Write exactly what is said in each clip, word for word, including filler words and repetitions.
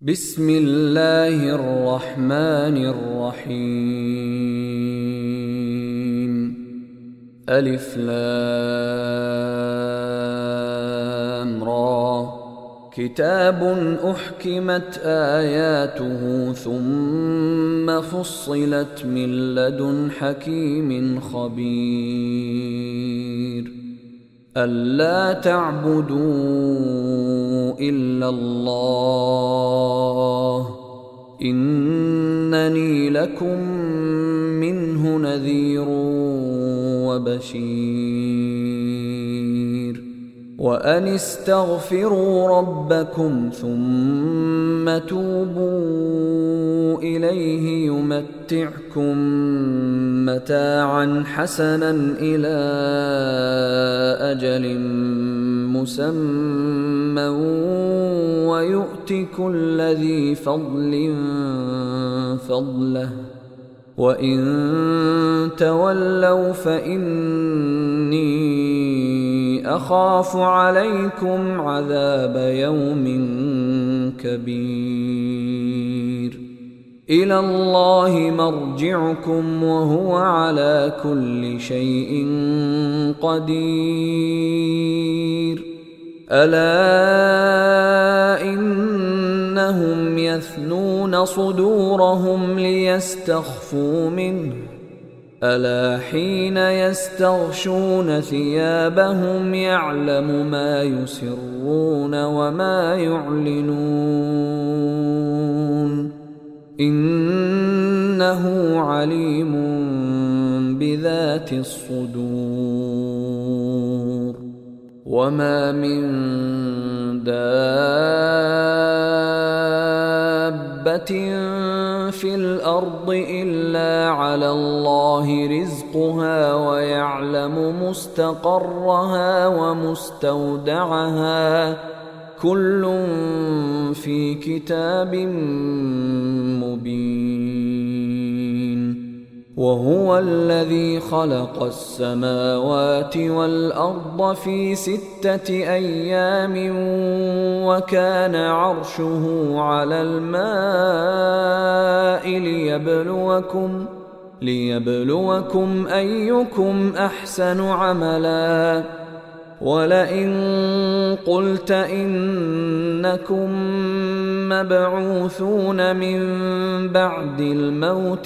بسم الله الرحمن الرحيم. ألف لام را. كتاب أحكمت آياته ثم فصلت من لدن حكيم خبير. ألا تعبدوا إلا الله إنني لكم منه نذير وبشير. وأن استغفروا ربكم ثم توبوا إليه يمتعكم متاعا حسنا إلى أجل مسمى ويؤت كل ذي فضل فضله وإن تولوا فإني أخاف عليكم عذاب يوم كبير. إلى الله مرجعكم وهو على كل شيء قدير. ألا إنهم يثنون صدورهم ليستخفوا منه ألا حين يستغشون ثيابهم يعلم ما يسرون وما يعلنون إنه عليم بذات الصدور. وما من دابة في الأرض إلا على الله رزقها ويعلم مستقرها ومستودعها كل في كتاب مبين. وهو الذي خلق السماوات والأرض في ستة أيام وكان عرشه على الماء ليبلوكم ليبلوكم أيكم أحسن عملا. ولئن قلت إنكم مبعوثون من بعد الموت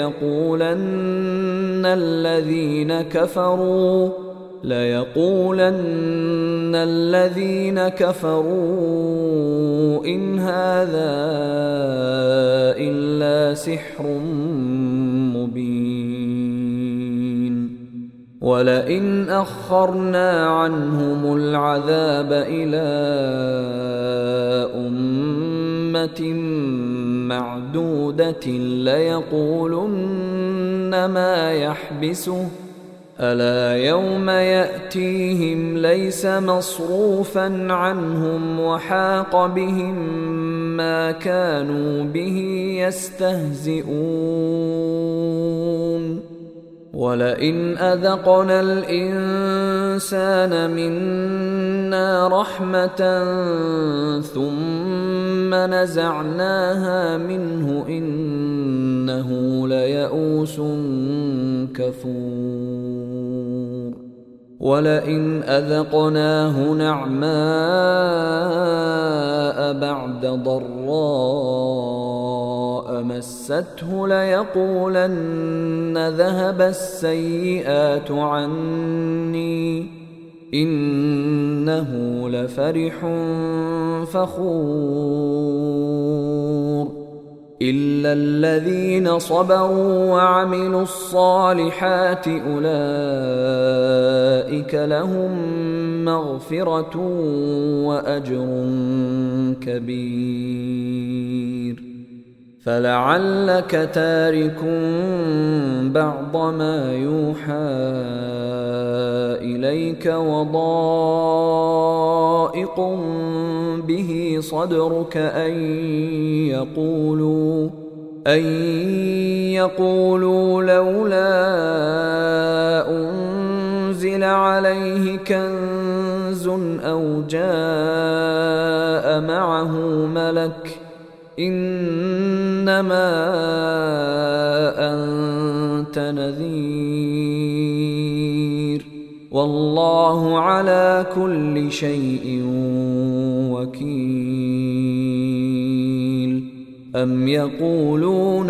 ليقولن الذين كفروا ليقولن الذين كفروا إن هذا إلا سحر مبين. ولئن أخرنا عنهم العذاب إلى أمة معدودة ليقولن ما يحبسه ألا يوم يأتيهم ليس مصروفا عنهم وحاق بهم ما كانوا به يستهزئون. ولئن أذقنا الإنسان منا رحمة ثم نزعناها منه إنه ليئوس كفور. ولئن أذقناه نعماء بعد ضراء مسته ليقولن ذهب السيئات عني إنه لفرح فخور. إلا الذين صبروا وعملوا الصالحات أولئك لهم مغفرة وأجر كبير. فلعلك تارك بعض ما يوحى إليك وضائق به صدرك أن يقولوا أن يقولوا لولا أنزل عليه كنز أو جاء معه ملك إنما أنت نذير والله على كل شيء وكيل. أم يقولون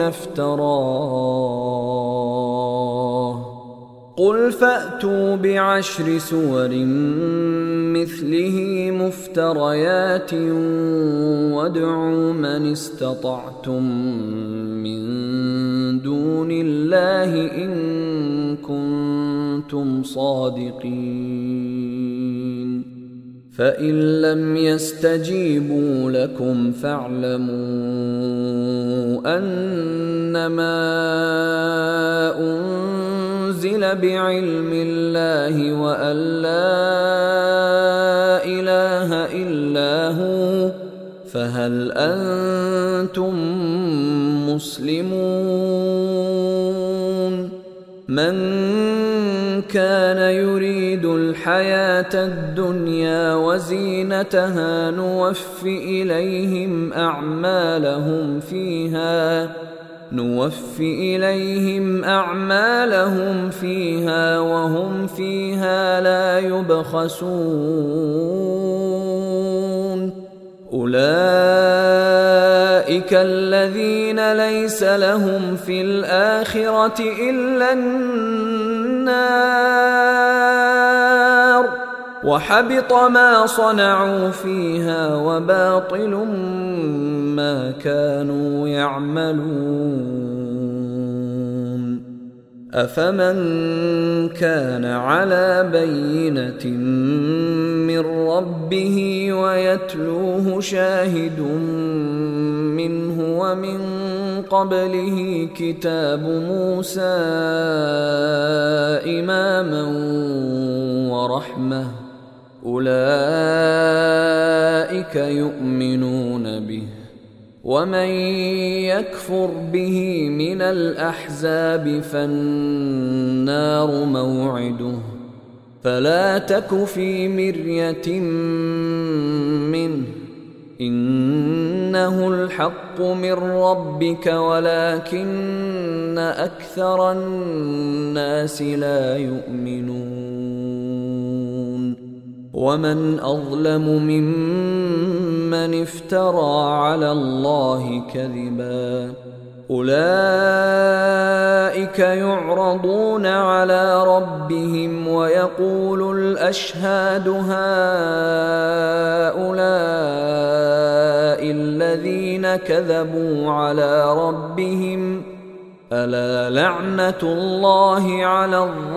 افتراه قل فأتوا بعشر سور مثله مفتريات وادعوا من استطعتم من دون الله إن كنتم صادقين. فإن لم يستجيبوا لكم فاعلموا أنما أنزل بعلم الله وأن لا إله إلا هو فهل أنتم مسلمون؟ من كان يريد الحياة الدنيا وزينتها نوف إليهم أعمالهم فيها نوف إليهم أعمالهم فيها وهم فيها لا يبخسون. أولئك الذين ليس لهم في الآخرة إلا النار وحبط ما صنعوا فيها وباطل ما كانوا يعملون. أفمن كان على بينة من ربه ويتلوه شاهد منه ومن قبله كتاب موسى إماما ورحمة أولئك يؤمنون به. ومن يكفر به من الأحزاب فالنار موعده فلا تك في مرية منه إنه الحق من ربك ولكن أكثر الناس لا يؤمنون. ومن أظلم ممن افترى على الله كذبا أولئك يعرضون على ربهم ويقول الأشهاد هؤلاء الذين كذبوا على ربهم ألا لعنة الله على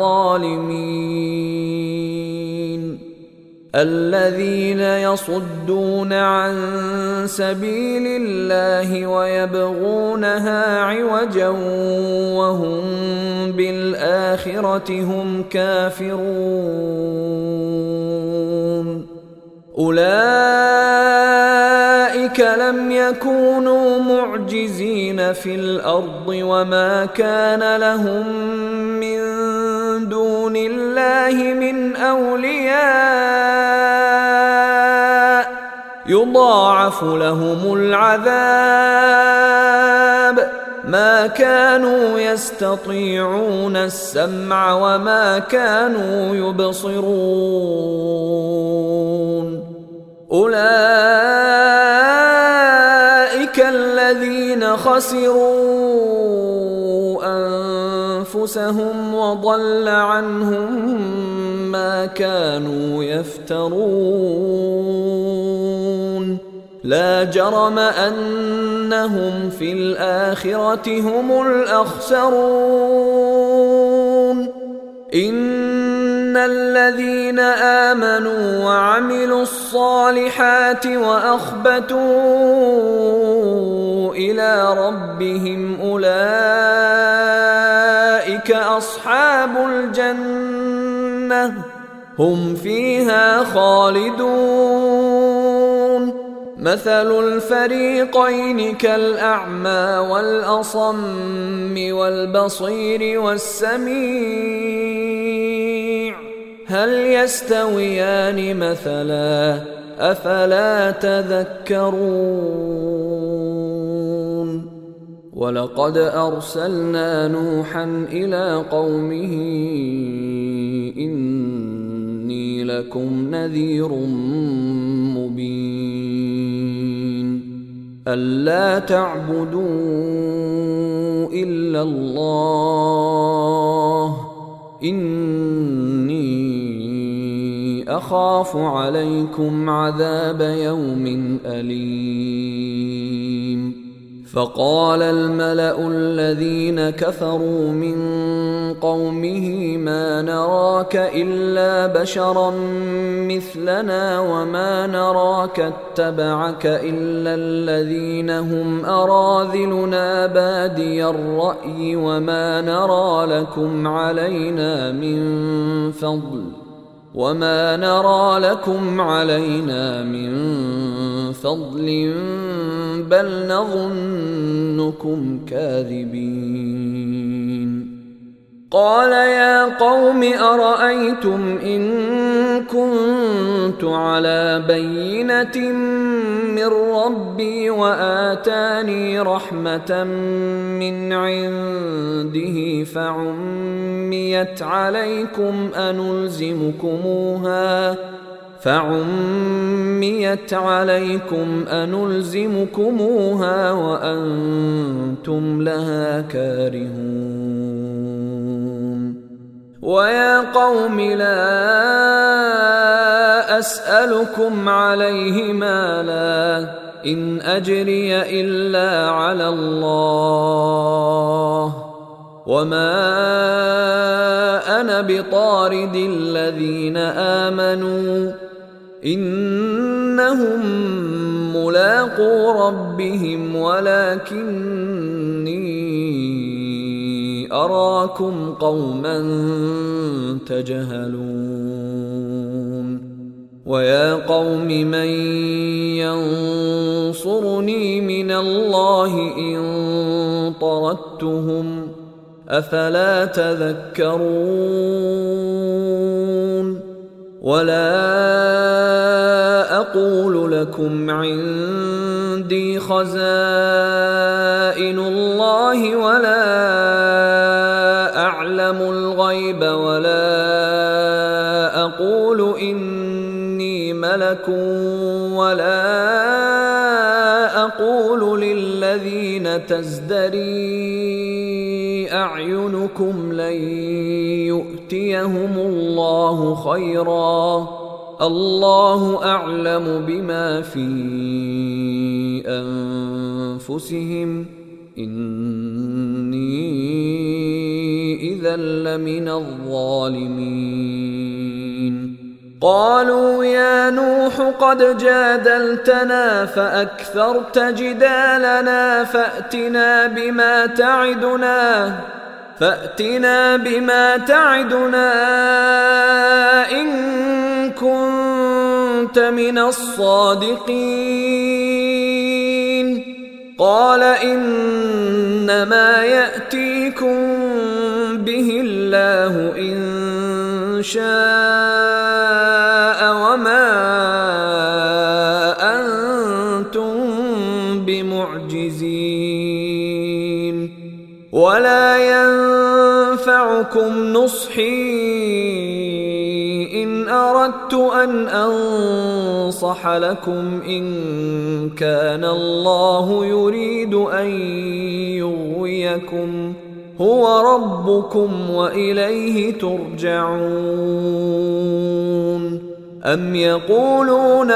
الظالمين. الذين يصدون عن سبيل الله ويبغونها عوجا وهم بالآخرة هم كافرون أولئك لم يكونوا معجزين في الأرض وما كان لهم من دون الله من أولياء يضاعف لهم العذاب ما كانوا يستطيعون السمع وما كانوا يبصرون. أولئك الذين خسروا أنفسهم وضل عنهم ما كانوا يفترون. لا جرم أنهم في الآخرة هم الأخسرون. إن الذين آمنوا وعملوا الصالحات وأخبتوا إلى ربهم أولئك أصحاب الجنة هم فيها خالدون. مثل الفريقين كالأعمى والأصم والبصير والسميع هل يستويان مثلا أفلا تذكرون. ولقد أرسلنا نوحا إلى قومه إني لكم نذير مبين ألا تعبدوا إلا الله إني أخاف عليكم عذاب يوم أليم فقال الملأ الذين كفروا من قومه ما نراك إلا بشرا مثلنا وما نراك اتبعك إلا الذين هم أراذلنا بادي الرأي وما نرى لكم علينا من فضل وما نرى لكم علينا من فضل بل نظنكم كاذبين قال يا قوم أرأيتم إن كنت على بينة من ربي وآتاني رحمة من عنده فعميت عليكم أنلزمكموها فعميت عليكم أنلزمكموها وأنتم لها كارهون ويا قوم لا أسألكم عليه مالا إن أجري إلا على الله وما أنا بطارد الذين آمنوا إنهم ملاقو ربهم ولكني أراكم قوما تجهلون ويا قوم من ينصرني من الله إن طردتهم أفلا تذكرون ولا أقول لكم عندي خزائن الله ولا أعلم الغيب ولا أقول إني ملك ولا أقول للذين تزدري أعينكم لن يؤتيهم الله خيرا الله أعلم بما في أنفسهم إني إذا لمن الظالمين قالوا يا نوح قد جادلتنا فأكثرت جدالنا فأتنا بما تعدنا فأتنا بما تعدنا إن كنت من الصادقين قال إنما يأتيكم به الله إن شاء وما أنتم بمعجزين ولا ينفعكم نصحي إن أردت أن أنصح لكم إن كان الله يريد أن يغويكم هو ربكم وإليه ترجعون أم يقولون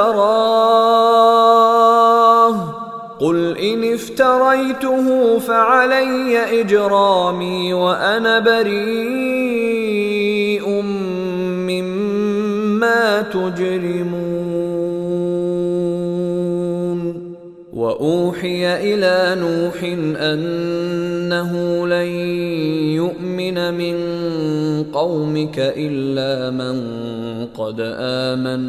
افتراه قل إن افتريته فعلي إجرامي وأنا بريء مما تجرمون وأوحي إلى نوح أنه لن يؤمن من قومك إلا من قد آمن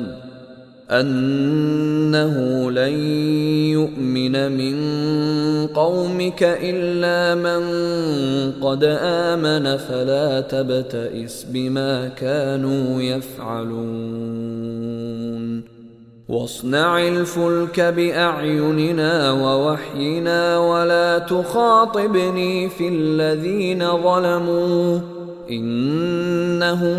أنه لن يؤمن من قومك إلا من قد آمن فلا تبتئس بما كانوا يفعلون واصنع الفلك بأعيننا ووحينا ولا تخاطبني في الذين ظلموا إنهم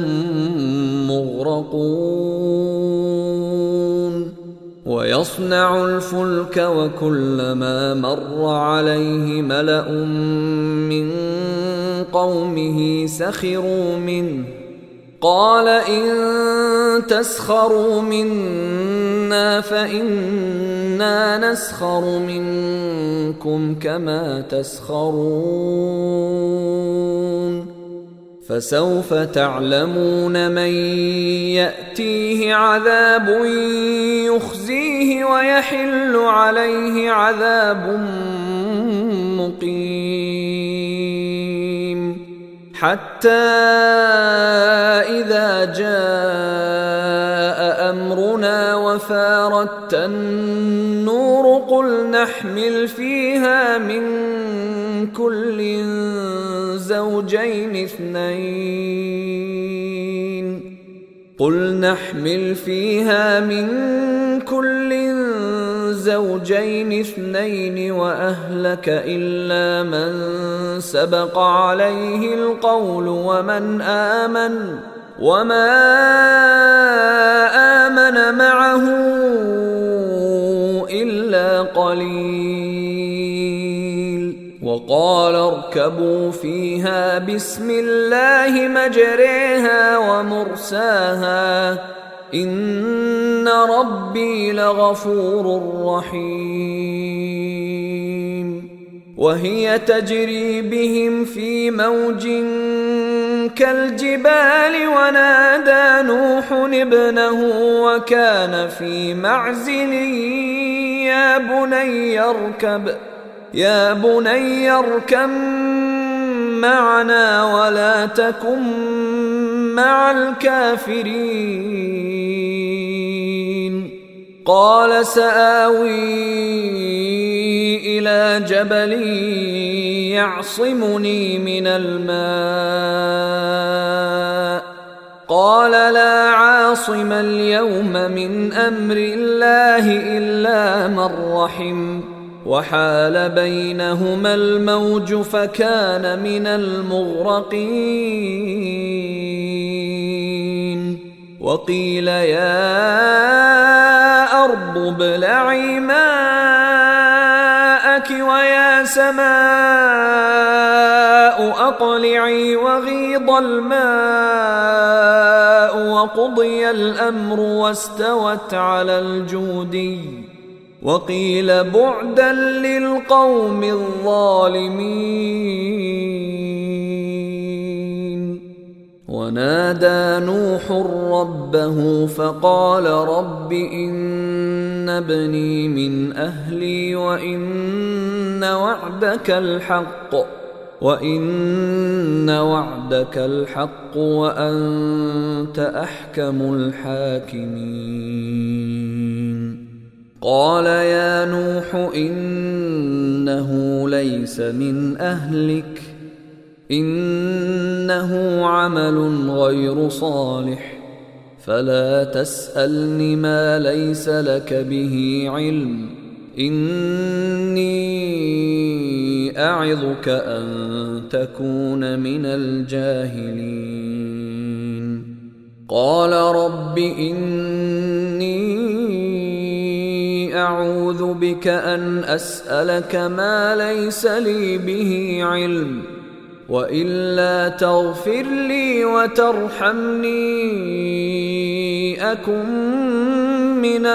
مغرقون ويصنع الفلك وكلما مر عليه ملأ من قومه سخروا منه قال إن تسخروا منا فإنا نسخر منكم كما تسخرون فسوف تعلمون من يأتيه عذاب يخزيه ويحل عليه عذاب مقيم حتى إذا جاء أمرنا وفارت النور قل نحمل فيها من كل زوجين اثنين قل نحمل فيها من كل زوجين اثنين وأهلك إلا من سبق عليه القول ومن آمن وما آمن معه إلا قليل وقال اركبوا فيها بسم الله مجريها ومرساها إن ربي لغفور رحيم وهي تجري بهم في موج كالجبال ونادى نوح ابنه وكان في معزل يا بني اركب يا بني اركب معنا ولا تكن مع الكافرين قال سآوي إلى جبل يعصمني من الماء قال لا عاصم اليوم من أمر الله إلا من رحم وحال بينهما الموج فكان من المغرقين وقيل يا أرض ابلعي ماءك ويا سماء أقلعي وغيض الماء وقضي الأمر واستوت على الجودي وقيل بعدا للقوم الظالمين ونادى نوح ربه فقال رب إن ابني من أهلي وإن وعدك الحق وإن وعدك الحق وأنت أحكم الحاكمين قال يا نوح إنه ليس من أهلك إنه عمل غير صالح فلا تسألني ما ليس لك به علم إني أعظك أن تكون من الجاهلين قال رب إني أعوذ بك أن أسألك ما ليس لي به علم وإلا تغفر لي وترحمني أكن من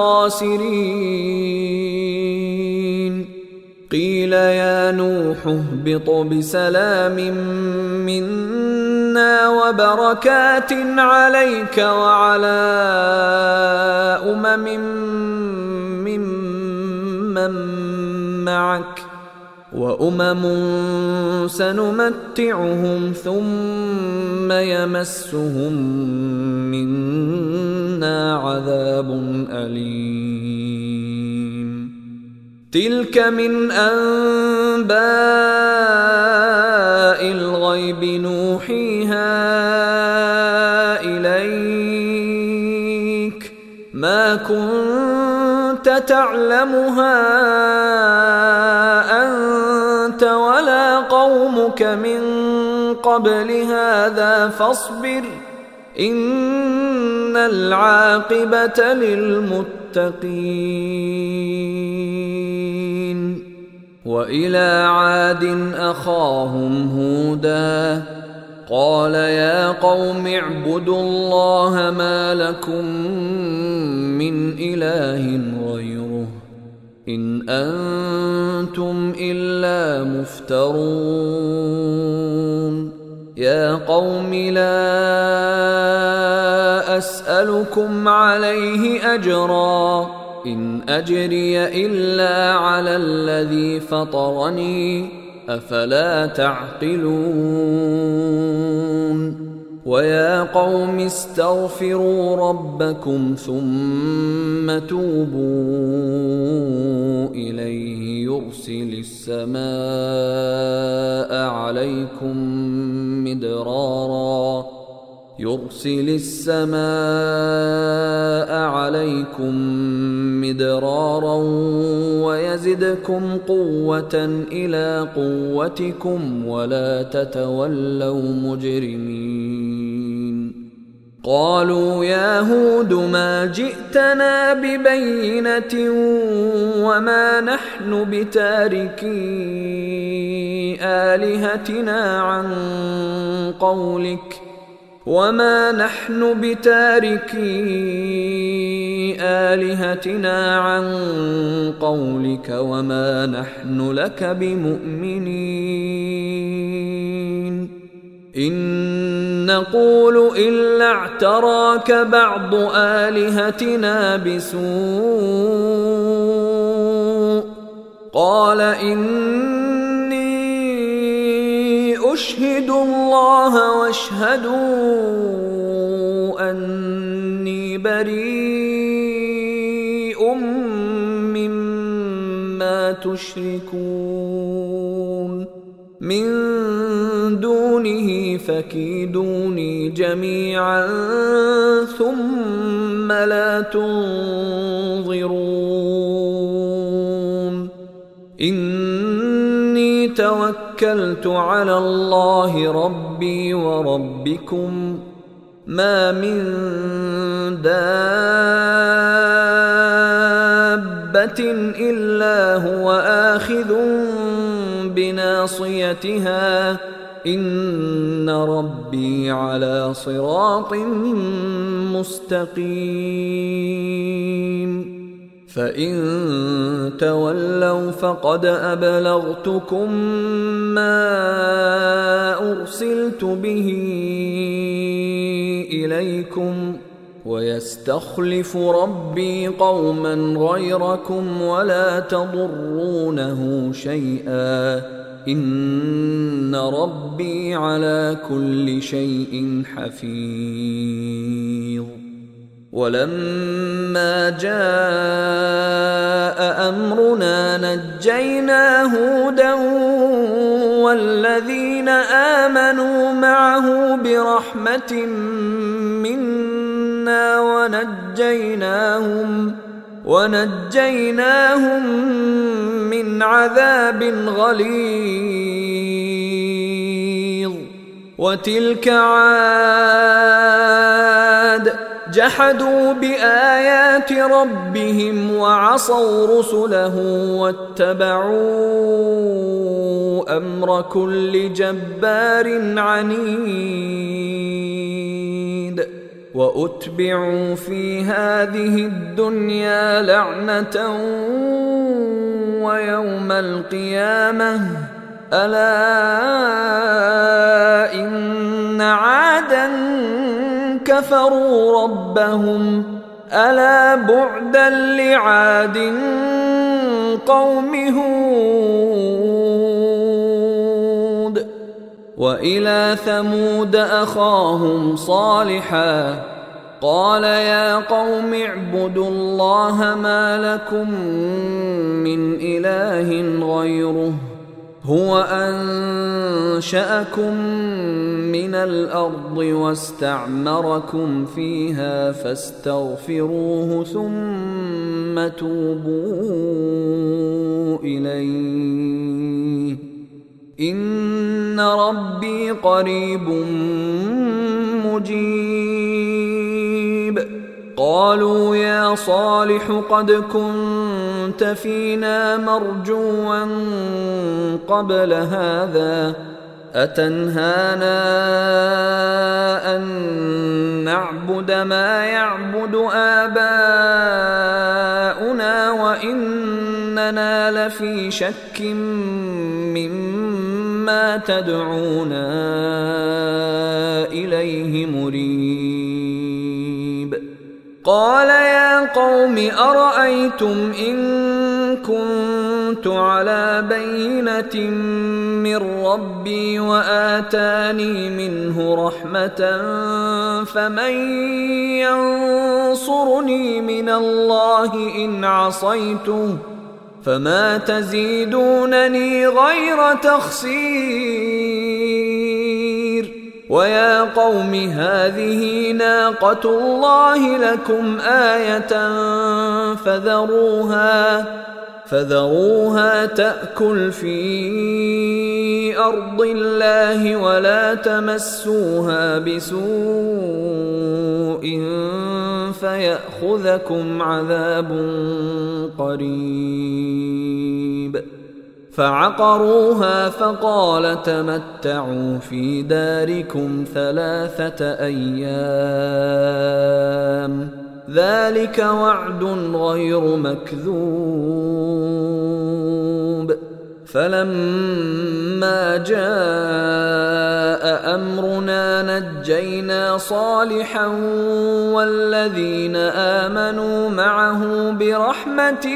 الخاسرين قيل يا نوح اهبط بسلام منا وبركات عليك وعلى أمم ممن معك وأمم سنمتعهم ثم يمسهم منا عذاب أليم تلك من أنباء الغيب نوحيها إليك ما كنت تعلمها أنت ولا قومك من قبل هذا فاصبر إن العاقبة للمتقين. وإلى عاد أخاهم هودا قال يا قوم اعبدوا الله ما لكم من إله غيره إن أنتم إلا مفترون. يا قوم لا أسألكم عليه أجرا إن أجري إلا على الذي فطرني أفلا تعقلون. ويا قوم استغفروا ربكم ثم توبوا إليه يرسل السماء عليكم مدرارا يرسل السماء عليكم مدرارا ويزدكم قوة إلى قوتكم ولا تتولوا مجرمين. قالوا يا هود ما جئتنا ببينة وما نحن بتاركي آلهتنا عن قولك وما نحن بتاركي آلهتنا عن قولك وما نحن لك بمؤمنين إن نقول إلا اعتراك بعض آلهتنا بسوء قال إني أشهد الله واشهدوا أني بريء مما تشركون من دونه فكيدوني جميعا ثم لا تنظرون. إني توكلت على الله ربي وربكم ما من دابة إلا هو آخذ بناصيتها إن ربي على صراط مستقيم. فإن تولوا فقد أبلغتكم ما أرسلت به إليكم ويستخلف ربي قوما غيركم ولا تضرونه شيئا إن ربي على كل شيء حفيظ. ولما جاء أمرنا نجينا هودا والذين آمنوا معه برحمة منا ونجيناهم ونجيناهم من عذاب غليظ. وتلك عاد جحدوا بآيات ربهم وعصوا رسله واتبعوا أمر كل جبار عنيد. وأتبعوا في هذه الدنيا لعنة ويوم القيامة ألا إن عادا كفروا ربهم ألا بعدا لعاد قوم هود. وإلى ثمود أخاهم صالحا قال يا قوم اعبدوا الله ما لكم من إله غيره هو أنشأكم من الأرض واستعمركم فيها فاستغفروه ثم توبوا إليه إن ربي قريب مجيب. قالوا يا صالح قد كنت فينا مرجوا قبل هذا أتنهانا أن نعبد ما يعبد آباؤنا وإننا لفي شك مما تدعونا إليه مريب. قال يا قوم أرأيتم إن كنت على بينة من ربي وآتاني منه رحمة فمن ينصرني من الله إن عصيته فما تزيدونني غير تخسير. ويا قوم هذه ناقة الله لكم آية فذروها فذروها تأكل في أرض الله ولا تمسوها بسوء فيأخذكم عذاب قريب. فعقروها فقال تمتعوا في داركم ثلاثة أيام ذلك وعد غير مكذوب. فلما جاء أمرنا نجينا صالحا والذين آمنوا معه برحمة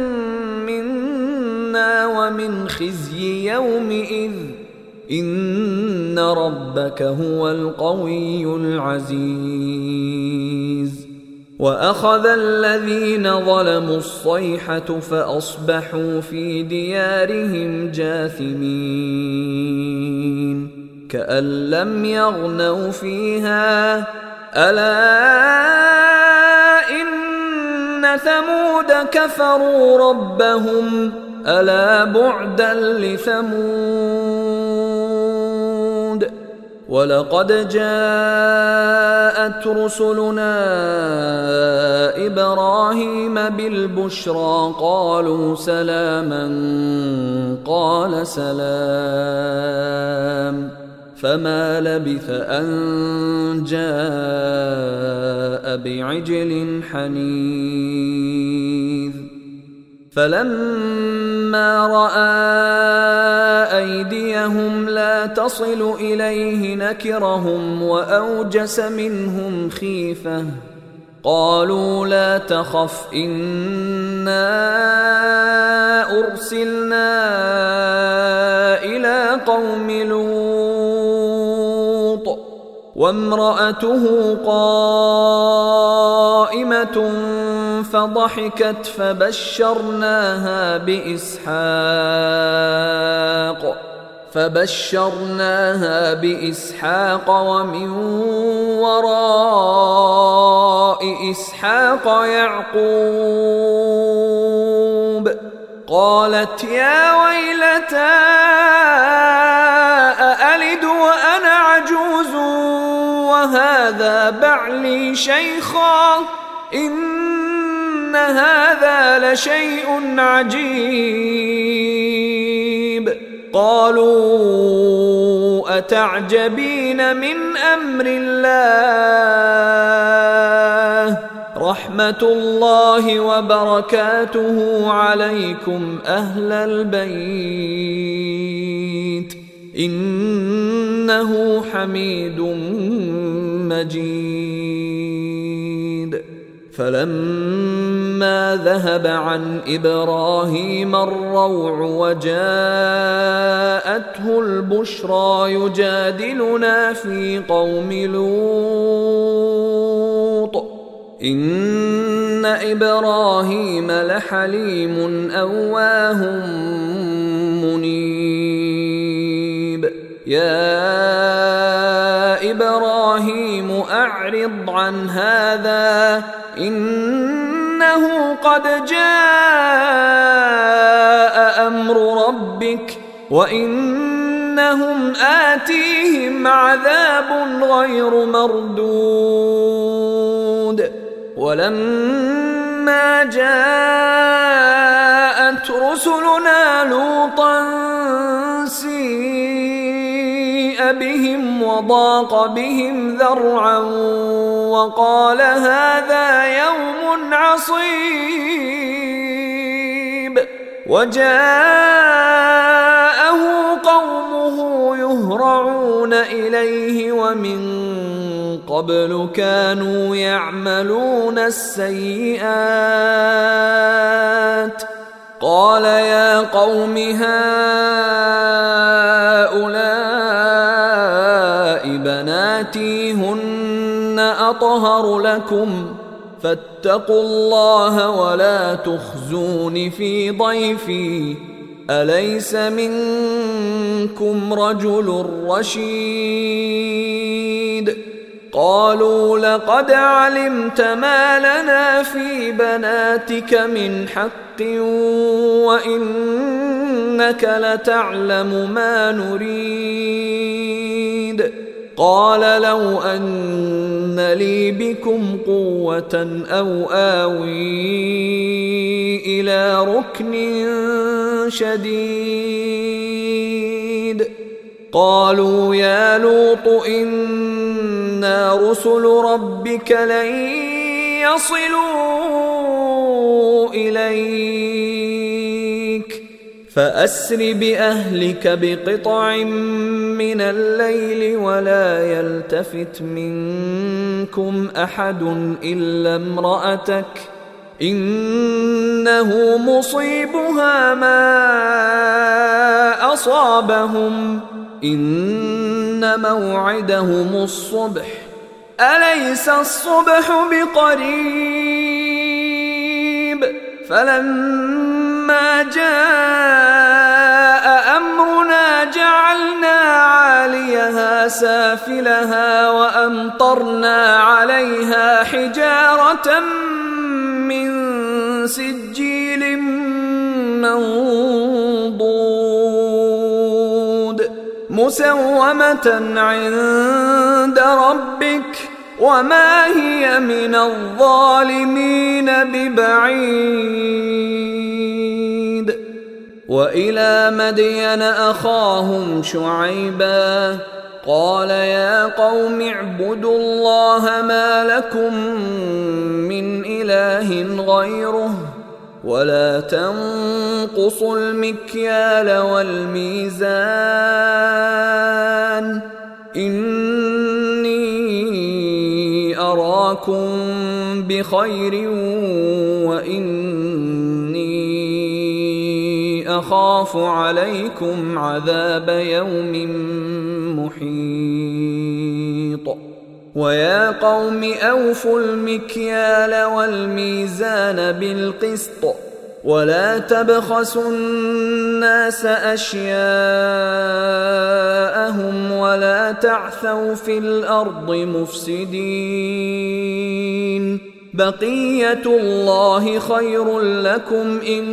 منا ومن خزي يومئذ إن ربك هو القوي العزيز. وأخذ الذين ظلموا الصيحة فأصبحوا في ديارهم جاثمين كأن لم يغنوا فيها ألا إن ثمود كفروا ربهم ألا بعدا لثمود. ولقد جاءت رسلنا إبراهيم بالبشرى قالوا سلاما قال سلام فما لبث أن جاء بعجل حنيذ. فلما رأى أيديهم لا تصل إليه نكرهم وأوجس منهم خيفة قالوا لا تخف إنا أرسلنا إلى قوم لوط وامرأته قائمة فضحكت فبشرناها بإسحاق فبشرناها بإسحاق ومن وراء إسحاق يعقوب. قالت يا ويلتى أألد وأنا عجوز وهذا بعلي شيخا إن هذا لشيء عجيب. قالوا أتعجبين من أمر الله رحمة الله وبركاته عليكم أهل البيت إنه حميد مجيد. فلما ذهب عن إبراهيم الروع وجاءته البشرى يجادلنا في قوم لوط إن إبراهيم لحليم أواه منيب. يا إبراهيم أعرض عن هذا إنه قد جاء أمر ربك وإنهم آتيهم عذاب غير مردود ولما جاءت رسلنا لوطا سيء بهم وضاق بهم ذرعا وقال هذا يوم عصيب وجاءه قومه يهرعون إليه ومن قبل كانوا يعملون السيئات قال يا قوم هؤلاء بناتي هن أطهر لكم فاتقوا الله ولا تخزون في ضيفي أليس منكم رجل رشيد قالوا لقد علمت ما لنا في بناتك من حق وإنك لتعلم ما نريد قال لو أن لي بكم قوة أو آوي إلى ركن شديد قالوا يا لوط إنا رسل ربك لن يصلوا إليك فأسر بأهلك بقطع من الليل ولا يلتفت منكم أحد إلا امرأتك إنه مصيبها ما أصابهم إن موعدهم الصبح أليس الصبح بقريب فلما جاء أمرنا جعلنا عاليها سافلها وأمطرنا عليها حجارة من سجيل منضود مسومة عند ربك وما هي من الظالمين ببعيد وإلى مدين أخاهم شعيبا قال يا قوم اعبدوا الله ما لكم من إله غيره ولا تنقصوا المكيال والميزان إني أراكم بخير وإني أخاف عليكم عذاب يوم محيط ويا قوم أوفوا المكيال والميزان بالقسط ولا تبخسوا الناس أشياءهم ولا تعثوا في الأرض مفسدين بقية الله خير لكم إن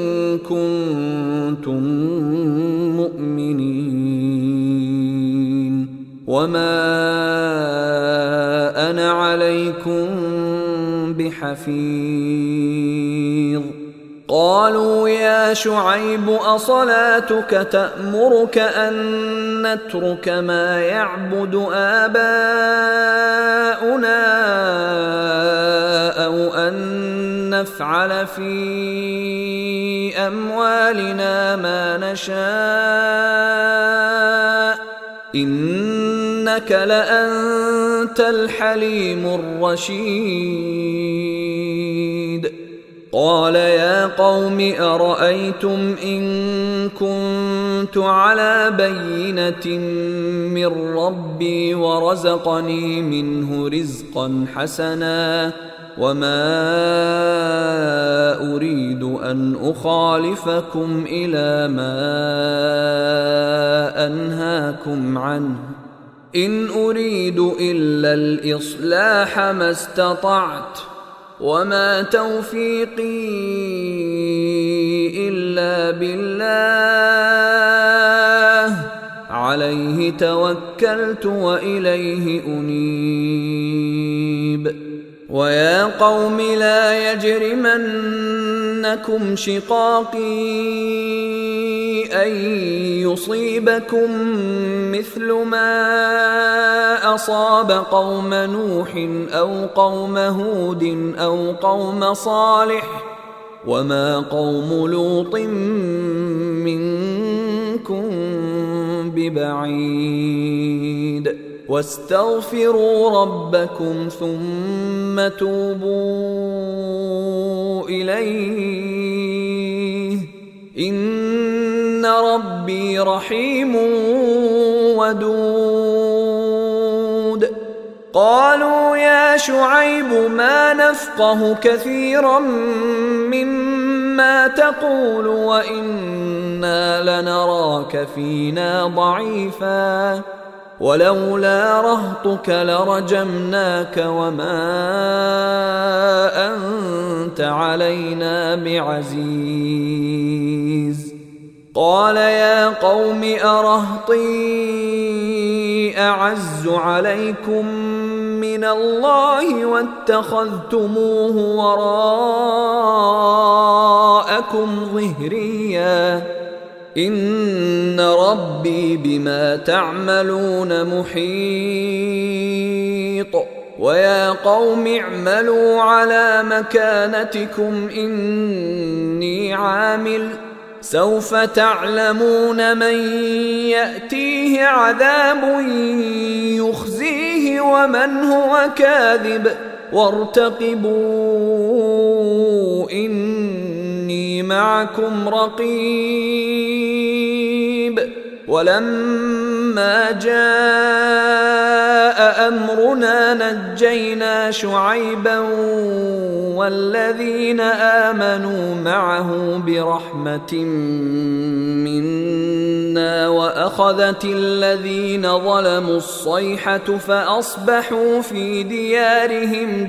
كنتم مؤمنين وما أنا عليكم بحفيظ قالوا يا شعيب أصلاتك تأمرك أن نترك ما يعبد آباؤنا أو أن نفعل في أموالنا ما نشاء إنك لأنت الحليم الرشيد قال يا قوم أرأيتم إن كنت على بينة من ربي ورزقني منه رزقا حسنا وما أريد أن أخالفكم إلى ما أنهاكم عنه إن أريد إلا الإصلاح ما استطعت وما توفيقي إلا بالله عليه توكلت وإليه أنيب ويا قوم لا يجرمنكم شقاقي أن يصيبكم مثل ما أصاب قوم نوح أو قوم هود أو قوم صالح وما قوم لوط منكم ببعيد واستغفروا ربكم ثم توبوا إليه إن ربي رحيم ودود قالوا يا شعيب ما نفقه كثيرا مما تقول وإنا لنراك فينا ضعيفا ولولا رهطك لرجمناك وما أنت علينا بعزيز قال يا قوم أرهطي أعز عليكم من الله واتخذتموه وراءكم ظهريا إن ربي بما تعملون محيط ويا قوم اعملوا على مكانتكم إني عامل سوف تعلمون من يأتيه عذاب يخزيه ومن هو كاذب وارتقبوا إني معكم رقيب ولما جاء أمرنا نجينا شعيبا والذين آمنوا معه برحمة منا وأخذت الذين ظلموا الصيحة فأصبحوا في ديارهم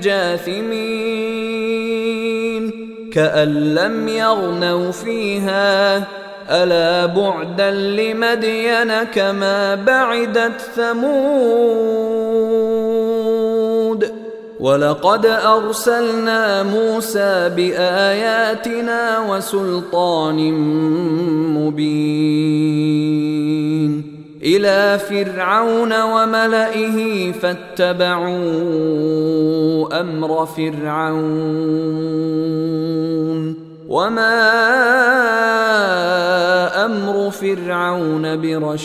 جاثمين كأن لم يغنوا فيها ألا بعدا لمدين كما بعدت ثمود ولقد أرسلنا موسى بآياتنا وسلطان مبين إلى فرعون وملئه فاتبعوا أمر فرعون وما أمر فرعون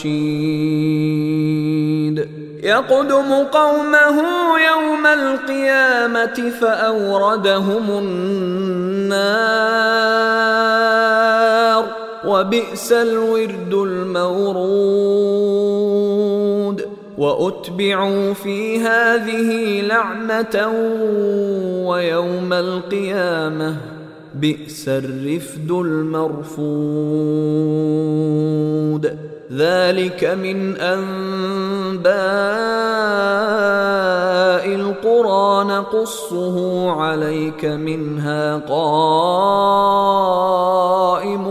برشيد يقدم قومه يوم القيامة فأوردهم النار وبئس الورد المورود وأتبعوا في هذه لعنة ويوم القيامة بئس الرفد المرفود ذلك من أنباء القرى نقصه عليك منها قائم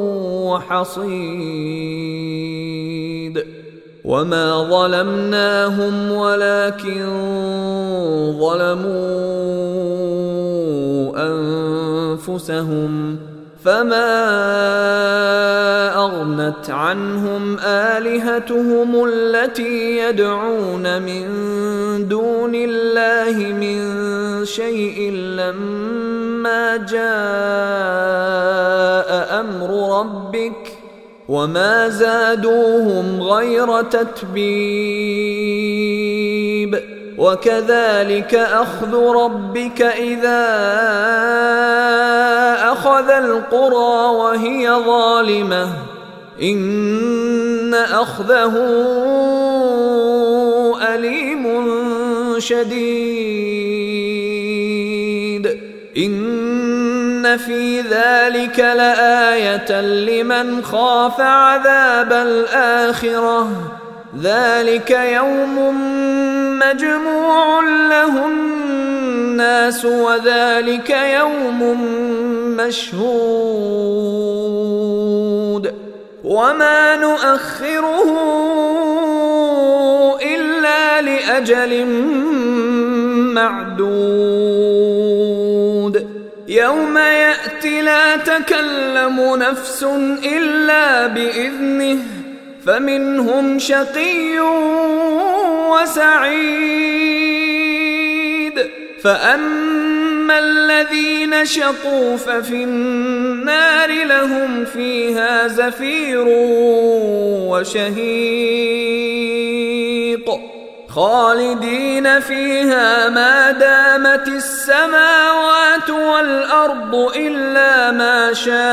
وحصيد وما ظلمناهم ولكن ظلموا أنفسهم فما أغنت عنهم آلهتهم التي يدعون من دون الله من شيء لما جاء أمر ربك وما زادوهم غير تتبيب وكذلك أخذ ربك إذا أخذ القرى وهي ظالمة إن أخذه أليم شديد إن في ذلك لآية لمن خاف عذاب الآخرة ذلك يوم مجموع له الناس وذلك يوم مشهود وما نؤخره إلا لأجل معدود يوم يأتي لا تكلم نفس إلا بإذنه فمنهم شقي وسعيد فأما الذين شقوا ففي النار لهم فيها زفير وشهيق خالدين فيها ما دامت السماوات والأرض إلا ما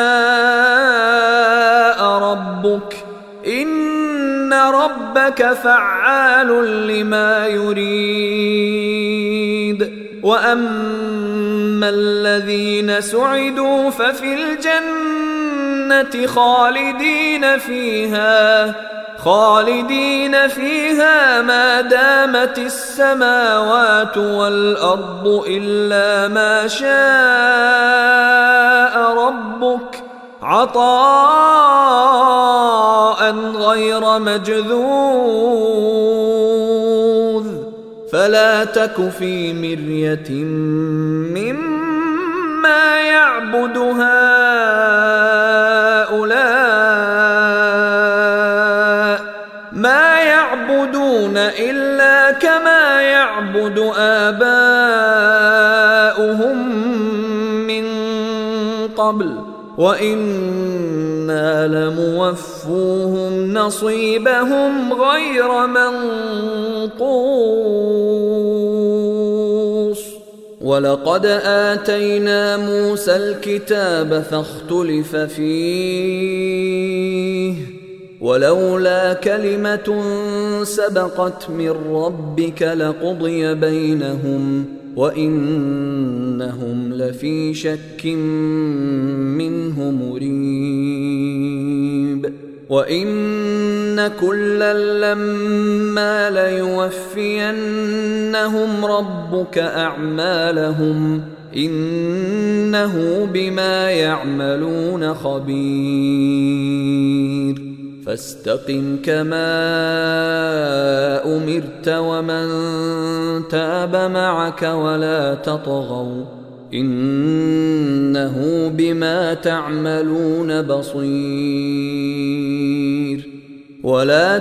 شاء ربك إن ربك فعال لما يريد وأما الذين سعدوا ففي الجنة خالدين فيها خالدين فيها ما دامت السماوات والأرض إلا ما شاء ربك عطاء غير مجذوذ فلا تك في مرية مما يعبد هؤلاء ما يعبدون إلا كما يعبد آباؤهم من قبل وإنا لموفوهم نصيبهم غير منقوص ولقد آتينا موسى الكتاب فاختلف فيه ولولا كلمة سبقت من ربك لقضي بينهم وإنهم لفي شك منه مريب وإن كلا لما ليوفينهم ربك أعمالهم إنه بما يعملون خبير فاستقم كما أمرت ومن تاب معك ولا تطغوا إنه بما تعملون بصير ولا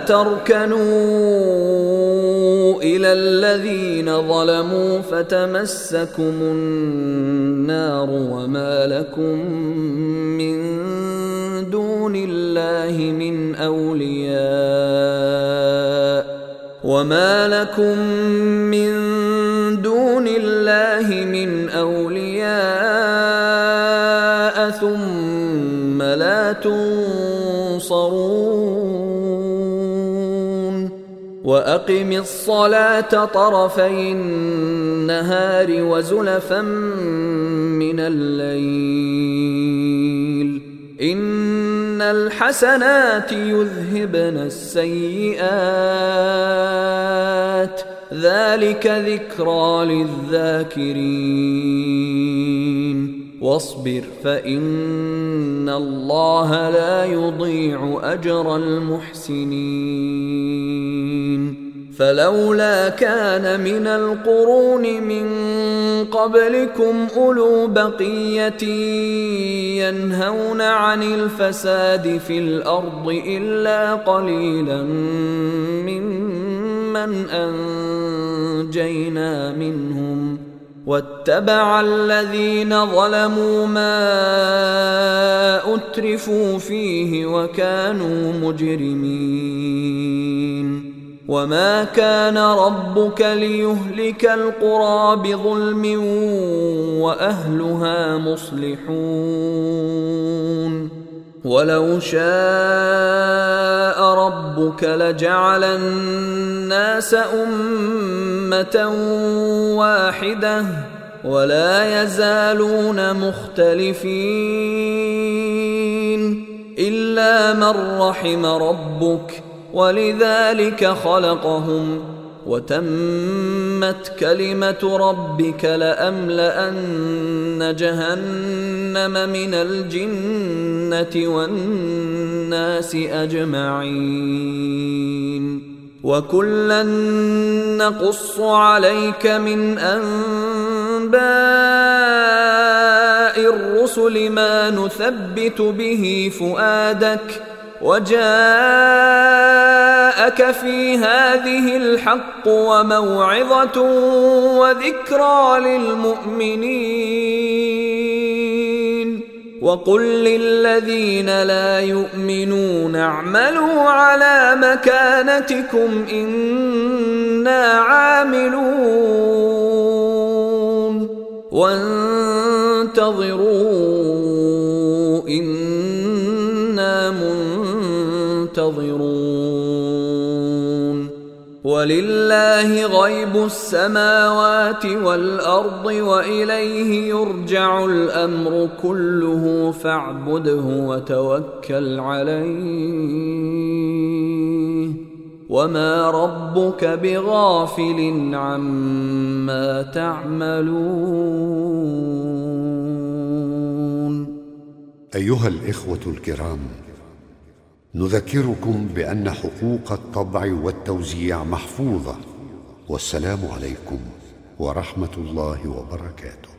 تركنوا إلى الذين ظلموا فتمسكم النار وما لكم من دون الله من أولياء وما لكم من دون الله من أولياء ثم لا تنصرون وأقم الصلاة طرفي النهار وزلفا من الليل إن الحسنات يذهبن السيئات ذلك ذكرى للذاكرين واصبر فإن الله لا يضيع أجر المحسنين فلولا كان من القرون من قبلكم أولو بقية ينهون عن الفساد في الأرض إلا قليلا ممن أنجينا منهم واتبع الذين ظلموا ما أترفوا فيه وكانوا مجرمين وما كان ربك ليهلك القرى بظلم وأهلها مصلحون ولو شاء ربك لجعل الناس أمة واحدة ولا يزالون مختلفين إلا من رحم ربك ولذلك خلقهم وتمت كلمة ربك لأملأن جهنم من الجنة والناس أجمعين وكلا نقص عليك من أنباء الرسل ما نثبت به فؤادك وجاءك في هذه الحق وموعظة وذكرى للمؤمنين وقل للذين لا يؤمنون اعملوا على مكانتكم إنا عاملون وانتظروا إنا منتظرون ولله غيب السماوات والأرض وإليه يرجع الأمر كله فاعبده وتوكل عليه وما ربك بغافل عما تعملون. أيها الإخوة الكرام، نذكركم بأن حقوق الطبع والتوزيع محفوظة، والسلام عليكم ورحمة الله وبركاته.